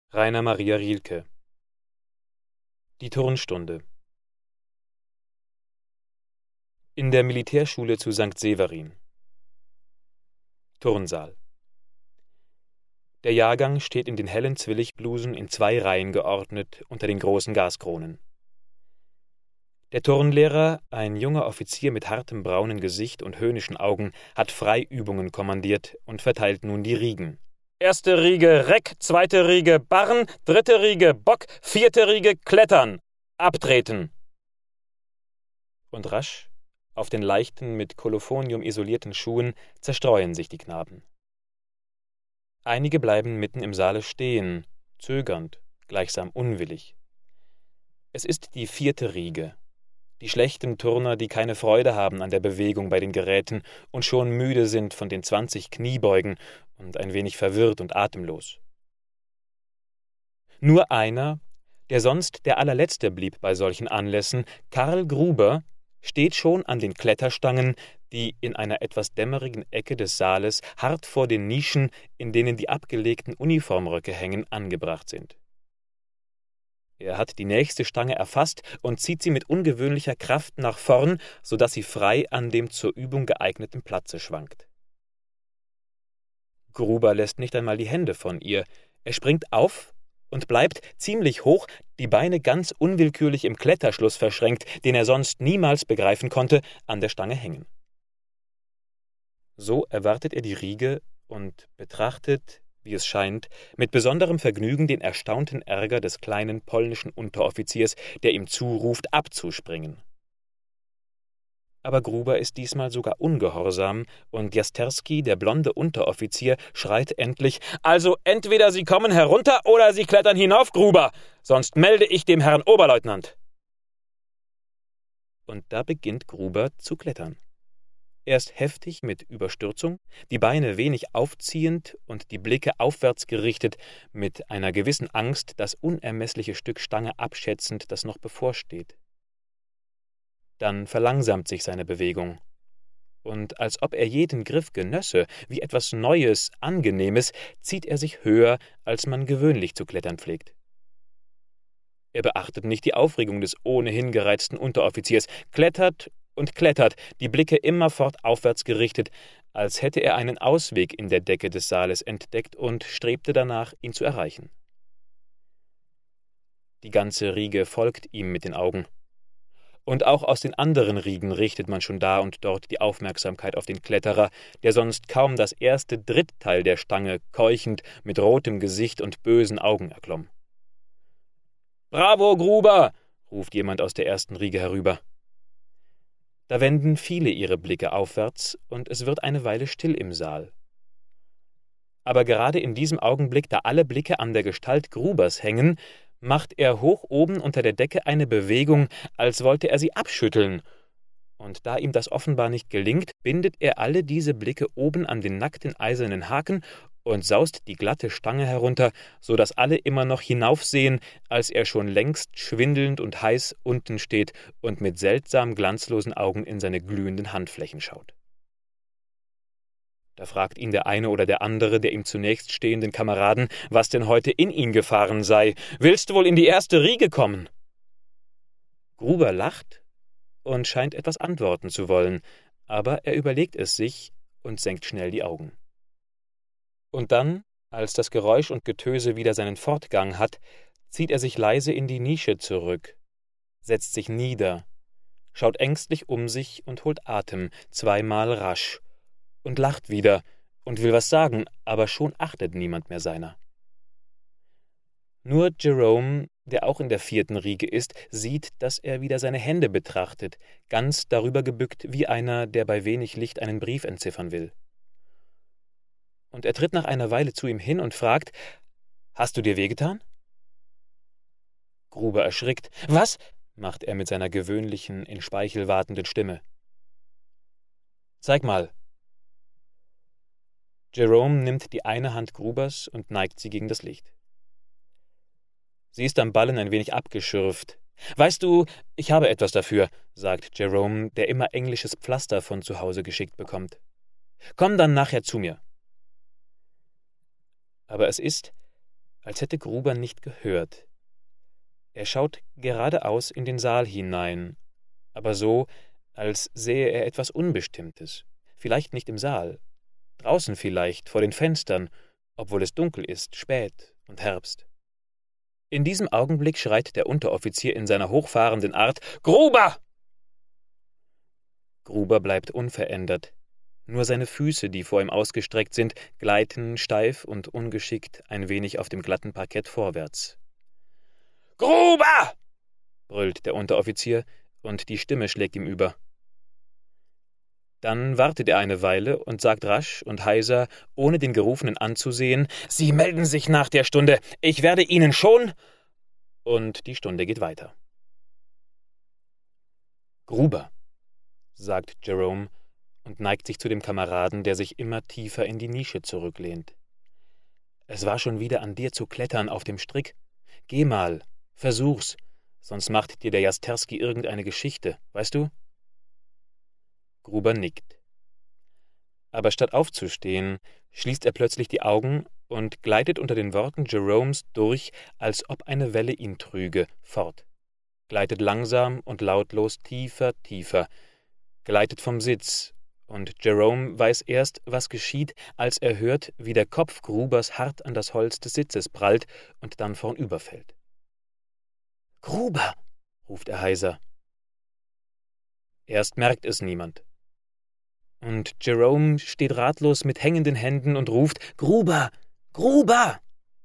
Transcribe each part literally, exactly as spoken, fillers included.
Rainer Maria Rilke. Die Turnstunde. In der Militärschule zu Sankt Severin. Turnsaal. Der Jahrgang steht in den hellen Zwillichtblusen in zwei Reihen geordnet unter den großen Gaskronen. Der Turnlehrer, ein junger Offizier mit hartem braunen Gesicht und höhnischen Augen, hat Freiübungen kommandiert und verteilt nun die Riegen. Erste Riege Reck, zweite Riege Barren, dritte Riege Bock, vierte Riege Klettern. Abtreten. Und rasch, auf den leichten, mit Kolophonium isolierten Schuhen, zerstreuen sich die Knaben. Einige bleiben mitten im Saale stehen, zögernd, gleichsam unwillig. Es ist die vierte Riege. Die schlechten Turner, die keine Freude haben an der Bewegung bei den Geräten und schon müde sind von den zwanzig Kniebeugen und ein wenig verwirrt und atemlos. Nur einer, der sonst der allerletzte blieb bei solchen Anlässen, Karl Gruber, steht schon an den Kletterstangen, die in einer etwas dämmerigen Ecke des Saales hart vor den Nischen, in denen die abgelegten Uniformröcke hängen, angebracht sind. Er hat die nächste Stange erfasst und zieht sie mit ungewöhnlicher Kraft nach vorn, so dass sie frei an dem zur Übung geeigneten Platze schwankt. Gruber lässt nicht einmal die Hände von ihr. Er springt auf und bleibt ziemlich hoch, die Beine ganz unwillkürlich im Kletterschluss verschränkt, den er sonst niemals begreifen konnte, an der Stange hängen. So erwartet er die Riege und betrachtet, wie es scheint, mit besonderem Vergnügen den erstaunten Ärger des kleinen polnischen Unteroffiziers, der ihm zuruft, abzuspringen. Aber Gruber ist diesmal sogar ungehorsam, und Jasterski, der blonde Unteroffizier, schreit endlich: »Also entweder Sie kommen herunter oder Sie klettern hinauf, Gruber, sonst melde ich dem Herrn Oberleutnant.« Und da beginnt Gruber zu klettern. Erst heftig mit Überstürzung, die Beine wenig aufziehend und die Blicke aufwärts gerichtet, mit einer gewissen Angst das unermessliche Stück Stange abschätzend, das noch bevorsteht. Dann verlangsamt sich seine Bewegung, und als ob er jeden Griff genösse, wie etwas Neues, Angenehmes, zieht er sich höher, als man gewöhnlich zu klettern pflegt. Er beachtet nicht die Aufregung des ohnehin gereizten Unteroffiziers, klettert und klettert, die Blicke immerfort aufwärts gerichtet, als hätte er einen Ausweg in der Decke des Saales entdeckt und strebte danach, ihn zu erreichen. Die ganze Riege folgt ihm mit den Augen. Und auch aus den anderen Riegen richtet man schon da und dort die Aufmerksamkeit auf den Kletterer, der sonst kaum das erste Drittteil der Stange keuchend, mit rotem Gesicht und bösen Augen erklomm. »Bravo, Gruber«, ruft jemand aus der ersten Riege herüber. Da wenden viele ihre Blicke aufwärts, und es wird eine Weile still im Saal. Aber gerade in diesem Augenblick, da alle Blicke an der Gestalt Grubers hängen, macht er hoch oben unter der Decke eine Bewegung, als wollte er sie abschütteln, und da ihm das offenbar nicht gelingt, bindet er alle diese Blicke oben an den nackten eisernen Haken und saust die glatte Stange herunter, so dass alle immer noch hinaufsehen, als er schon längst schwindelnd und heiß unten steht und mit seltsam glanzlosen Augen in seine glühenden Handflächen schaut. Da fragt ihn der eine oder der andere der ihm zunächst stehenden Kameraden, was denn heute in ihn gefahren sei. »Willst du wohl in die erste Riege kommen?« Gruber lacht und scheint etwas antworten zu wollen, aber er überlegt es sich und senkt schnell die Augen. Und dann, als das Geräusch und Getöse wieder seinen Fortgang hat, zieht er sich leise in die Nische zurück, setzt sich nieder, schaut ängstlich um sich und holt Atem, zweimal rasch, und lacht wieder und will was sagen, aber schon achtet niemand mehr seiner. Nur Jerome, der auch in der vierten Riege ist, sieht, dass er wieder seine Hände betrachtet, ganz darüber gebückt wie einer, der bei wenig Licht einen Brief entziffern will. Und er tritt nach einer Weile zu ihm hin und fragt: »Hast du dir wehgetan?« Gruber erschrickt. »Was?« macht er mit seiner gewöhnlichen, in Speichel watenden Stimme. »Zeig mal.« Jerome nimmt die eine Hand Grubers und neigt sie gegen das Licht. Sie ist am Ballen ein wenig abgeschürft. »Weißt du, ich habe etwas dafür«, sagt Jerome, der immer englisches Pflaster von zu Hause geschickt bekommt. »Komm dann nachher zu mir.« Aber es ist, als hätte Gruber nicht gehört. Er schaut geradeaus in den Saal hinein, aber so, als sähe er etwas Unbestimmtes. Vielleicht nicht im Saal, draußen vielleicht, vor den Fenstern, obwohl es dunkel ist, spät und Herbst. In diesem Augenblick schreit der Unteroffizier in seiner hochfahrenden Art: »Gruber!« Gruber bleibt unverändert. Nur seine Füße, die vor ihm ausgestreckt sind, gleiten steif und ungeschickt ein wenig auf dem glatten Parkett vorwärts. »Gruber!« brüllt der Unteroffizier, und die Stimme schlägt ihm über. Dann wartet er eine Weile und sagt rasch und heiser, ohne den Gerufenen anzusehen: »Sie melden sich nach der Stunde. Ich werde Ihnen schon...« Und die Stunde geht weiter. »Gruber«, sagt Jerome und neigt sich zu dem Kameraden, der sich immer tiefer in die Nische zurücklehnt. »Es war schon wieder an dir zu klettern auf dem Strick. Geh mal, versuch's, sonst macht dir der Jasterski irgendeine Geschichte, weißt du?« Gruber nickt. Aber statt aufzustehen, schließt er plötzlich die Augen und gleitet unter den Worten Jeromes durch, als ob eine Welle ihn trüge, fort. Gleitet langsam und lautlos tiefer, tiefer, gleitet vom Sitz, und Jerome weiß erst, was geschieht, als er hört, wie der Kopf Grubers hart an das Holz des Sitzes prallt und dann vornüberfällt. »Gruber«, ruft er heiser. Erst merkt es niemand. Und Jerome steht ratlos mit hängenden Händen und ruft: »Gruber! Gruber!«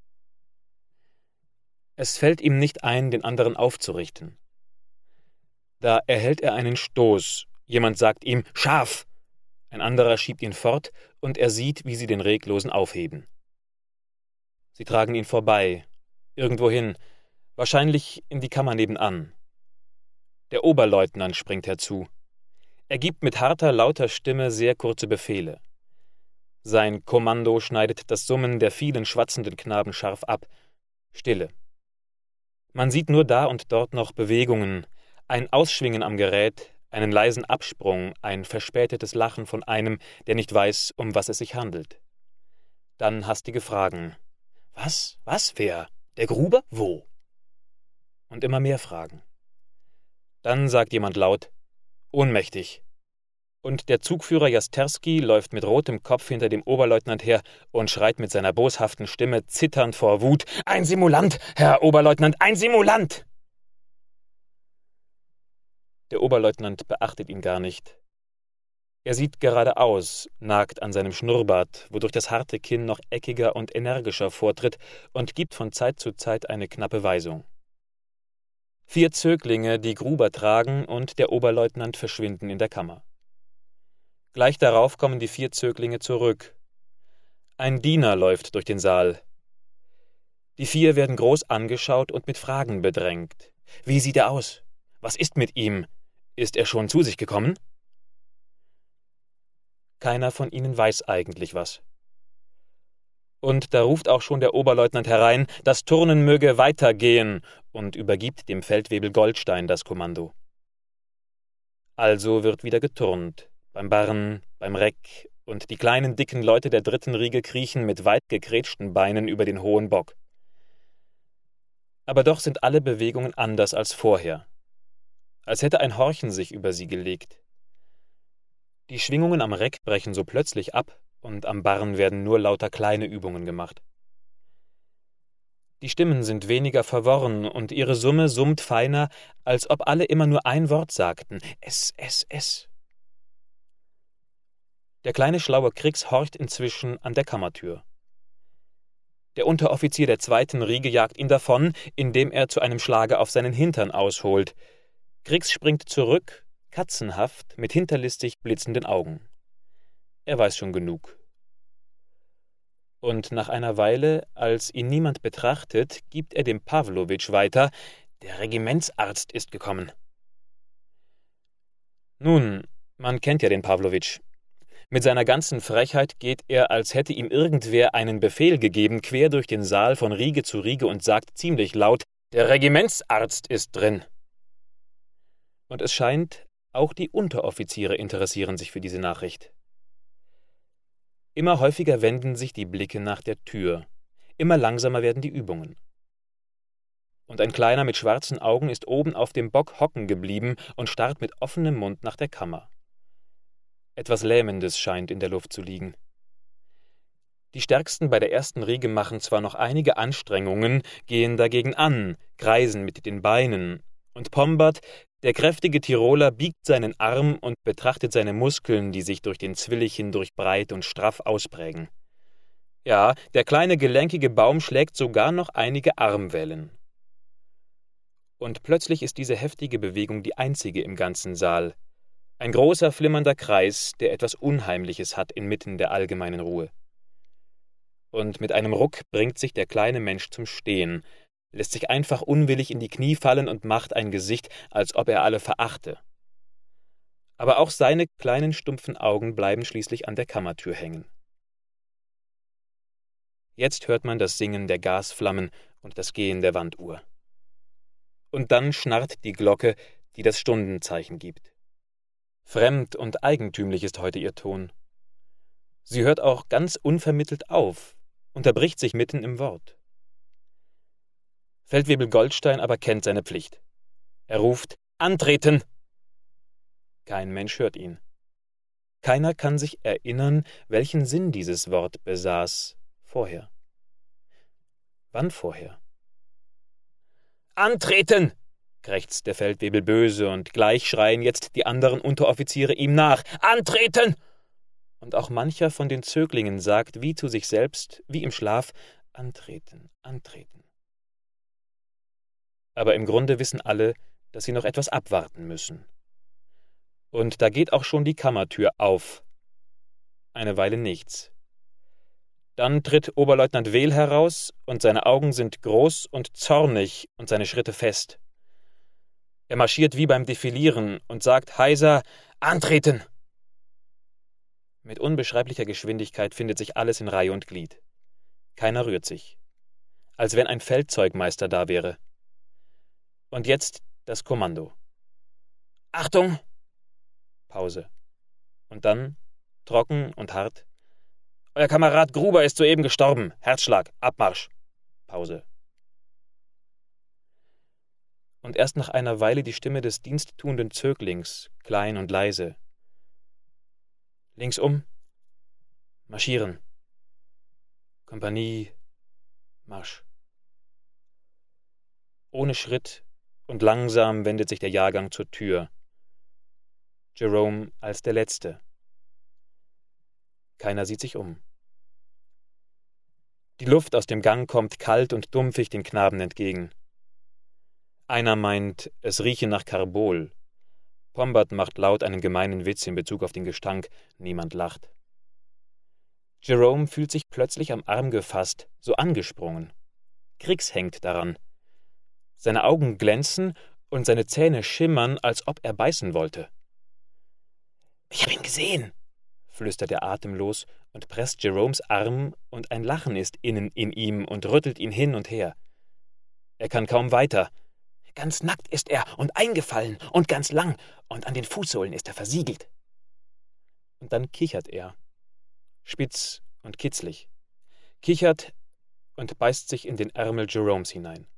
Es fällt ihm nicht ein, den anderen aufzurichten. Da erhält er einen Stoß. Jemand sagt ihm: »Schaf!« Ein anderer schiebt ihn fort, und er sieht, wie sie den Reglosen aufheben. Sie tragen ihn vorbei, irgendwohin, wahrscheinlich in die Kammer nebenan. Der Oberleutnant springt herzu. Er gibt mit harter, lauter Stimme sehr kurze Befehle. Sein Kommando schneidet das Summen der vielen schwatzenden Knaben scharf ab. Stille. Man sieht nur da und dort noch Bewegungen, ein Ausschwingen am Gerät, einen leisen Absprung, ein verspätetes Lachen von einem, der nicht weiß, um was es sich handelt. Dann hastige Fragen. »Was? Was? Wer? Der Gruber? Wo?« Und immer mehr Fragen. Dann sagt jemand laut: »Ohnmächtig.« Und der Zugführer Jasterski läuft mit rotem Kopf hinter dem Oberleutnant her und schreit mit seiner boshaften Stimme, zitternd vor Wut: »Ein Simulant, Herr Oberleutnant, ein Simulant!« Der Oberleutnant beachtet ihn gar nicht. Er sieht geradeaus, nagt an seinem Schnurrbart, wodurch das harte Kinn noch eckiger und energischer vortritt, und gibt von Zeit zu Zeit eine knappe Weisung. Vier Zöglinge, die Gruber tragen, und der Oberleutnant verschwinden in der Kammer. Gleich darauf kommen die vier Zöglinge zurück. Ein Diener läuft durch den Saal. Die vier werden groß angeschaut und mit Fragen bedrängt. »Wie sieht er aus? Was ist mit ihm? Ist er schon zu sich gekommen?« Keiner von ihnen weiß eigentlich was. Und da ruft auch schon der Oberleutnant herein, das Turnen möge weitergehen, und übergibt dem Feldwebel Goldstein das Kommando. Also wird wieder geturnt, beim Barren, beim Reck, und die kleinen, dicken Leute der dritten Riege kriechen mit weit gekrätschten Beinen über den hohen Bock. Aber doch sind alle Bewegungen anders als vorher, als hätte ein Horchen sich über sie gelegt. Die Schwingungen am Reck brechen so plötzlich ab, und am Barren werden nur lauter kleine Übungen gemacht. Die Stimmen sind weniger verworren, und ihre Summe summt feiner, als ob alle immer nur ein Wort sagten: »Es, es, es.« Der kleine schlaue Krix horcht inzwischen an der Kammertür. Der Unteroffizier der zweiten Riege jagt ihn davon, indem er zu einem Schlage auf seinen Hintern ausholt. Krix springt zurück, katzenhaft, mit hinterlistig blitzenden Augen. Er weiß schon genug. Und nach einer Weile, als ihn niemand betrachtet, gibt er dem Pawlowitsch weiter: »Der Regimentsarzt ist gekommen.« Nun, man kennt ja den Pawlowitsch. Mit seiner ganzen Frechheit geht er, als hätte ihm irgendwer einen Befehl gegeben, quer durch den Saal von Riege zu Riege und sagt ziemlich laut: »Der Regimentsarzt ist drin.« Und es scheint, auch die Unteroffiziere interessieren sich für diese Nachricht. Immer häufiger wenden sich die Blicke nach der Tür. Immer langsamer werden die Übungen. Und ein Kleiner mit schwarzen Augen ist oben auf dem Bock hocken geblieben und starrt mit offenem Mund nach der Kammer. Etwas Lähmendes scheint in der Luft zu liegen. Die Stärksten bei der ersten Riege machen zwar noch einige Anstrengungen, gehen dagegen an, kreisen mit den Beinen, und Pombert, der kräftige Tiroler, biegt seinen Arm und betrachtet seine Muskeln, die sich durch den Zwillich hindurch breit und straff ausprägen. Ja, der kleine gelenkige Baum schlägt sogar noch einige Armwellen. Und plötzlich ist diese heftige Bewegung die einzige im ganzen Saal. Ein großer, flimmernder Kreis, der etwas Unheimliches hat inmitten der allgemeinen Ruhe. Und mit einem Ruck bringt sich der kleine Mensch zum Stehen, lässt sich einfach unwillig in die Knie fallen und macht ein Gesicht, als ob er alle verachte. Aber auch seine kleinen, stumpfen Augen bleiben schließlich an der Kammertür hängen. Jetzt hört man das Singen der Gasflammen und das Gehen der Wanduhr. Und dann schnarrt die Glocke, die das Stundenzeichen gibt. Fremd und eigentümlich ist heute ihr Ton. Sie hört auch ganz unvermittelt auf, unterbricht sich mitten im Wort. Feldwebel Goldstein aber kennt seine Pflicht. Er ruft: »Antreten!« Kein Mensch hört ihn. Keiner kann sich erinnern, welchen Sinn dieses Wort besaß vorher. Wann vorher? »Antreten!« krächzt der Feldwebel böse, und gleich schreien jetzt die anderen Unteroffiziere ihm nach: »Antreten!« Und auch mancher von den Zöglingen sagt, wie zu sich selbst, wie im Schlaf: »Antreten, antreten.« Aber im Grunde wissen alle, dass sie noch etwas abwarten müssen. Und da geht auch schon die Kammertür auf. Eine Weile nichts. Dann tritt Oberleutnant Wehl heraus, und seine Augen sind groß und zornig und seine Schritte fest. Er marschiert wie beim Defilieren und sagt heiser: »Antreten!« Mit unbeschreiblicher Geschwindigkeit findet sich alles in Reihe und Glied. Keiner rührt sich, als wenn ein Feldzeugmeister da wäre. Und jetzt das Kommando. »Achtung!« Pause. Und dann, trocken und hart: »Euer Kamerad Gruber ist soeben gestorben. Herzschlag, Abmarsch.« Pause. Und erst nach einer Weile die Stimme des diensttuenden Zöglings, klein und leise: »Links um. Marschieren. Kompanie, Marsch.« Ohne Schritt und langsam wendet sich der Jahrgang zur Tür. Jerome als der Letzte. Keiner sieht sich um. Die Luft aus dem Gang kommt kalt und dumpfig den Knaben entgegen. Einer meint, es rieche nach Karbol. Pombert macht laut einen gemeinen Witz in Bezug auf den Gestank. Niemand lacht. Jerome fühlt sich plötzlich am Arm gefasst, so angesprungen. Kriegs hängt daran. Seine Augen glänzen und seine Zähne schimmern, als ob er beißen wollte. »Ich habe ihn gesehen«, flüstert er atemlos und presst Jeromes Arm, und ein Lachen ist innen in ihm und rüttelt ihn hin und her. Er kann kaum weiter. Ganz nackt ist er und eingefallen und ganz lang, und an den Fußsohlen ist er versiegelt. Und dann kichert er, spitz und kitzlig, kichert und beißt sich in den Ärmel Jeromes hinein.